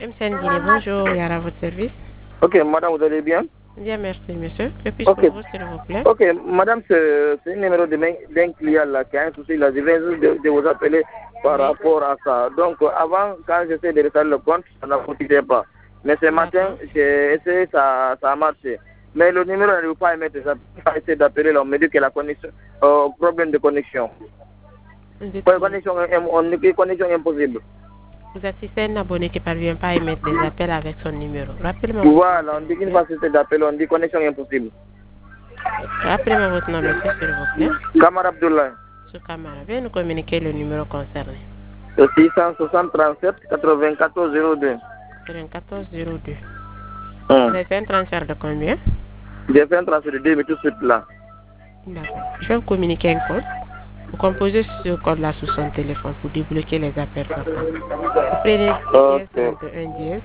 MCN Guinée, bonjour, Yara, à votre service. Ok, madame, vous allez bien? Bien, merci, monsieur. Que puis-je Ok. pour vous, s'il vous plaît? Ok, madame, c'est le numéro d'un client là qui a un souci. Là, je viens juste de vous appeler par rapport à ça. Donc, avant, quand j'essaie de refaire le compte, ça ne fonctionnait pas. Mais ce matin, j'ai essayé, ça a marché. Mais le numéro ne veut pas émettre. J'ai essayé d'appeler, là, on me dit que la connexion, problème de connexion. Connexion impossible. Vous assistez à un abonné qui ne parvient pas à émettre des appels avec son numéro. Rappelez-moi. Voilà, on dit qu'une facilité d'appel, on dit connexion impossible. Rappelez-moi votre nom, monsieur, s'il vous plaît. Kamar Abdullah. Sur Kamara, veuillez nous communiquer le numéro concerné. 660 37 94 02. 94 02. Vous avez fait un transfert de combien? J'ai fait un transfert de 2 mais tout de suite là. D'accord. Je vais vous communiquer un code. Vous composez ce code-là sur son téléphone pour débloquer les appels sortants. Vous prenez dièse 31 dièse.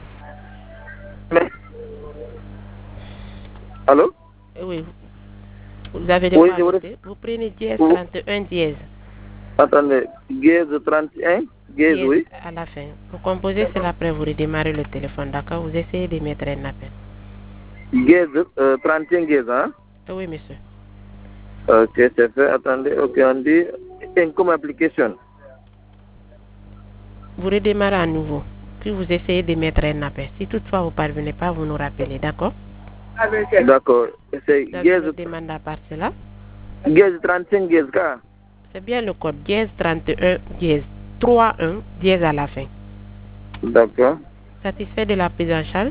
Allô? Oui. Vous avez des Vous prenez dièse 31 dièse. Attendez, dièse 31, dièse, oui. À la fin. Vous composez cela après, vous redémarrez le téléphone, d'accord? Vous essayez de mettre un appel. Dièse, 31 dièse, hein? Oui, monsieur. Ok, c'est fait. Attendez, ok, on dit comme application. Vous redémarrez à nouveau. Puis vous essayez de mettre un appel. Si toutefois vous ne parvenez pas, vous nous rappelez, d'accord? D'accord. C'est dièse. Demande à part cela. Dièse 35 dièse, quoi? C'est bien le code dièse 31 dièse 31 dièse à la fin. D'accord. Satisfait de la prise en charge?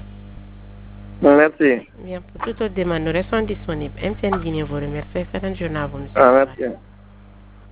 Merci. Bien, pour toute autre demande, nous restons disponibles. MCN Guinée vous remercie. Excellente journée à vous, monsieur. Merci.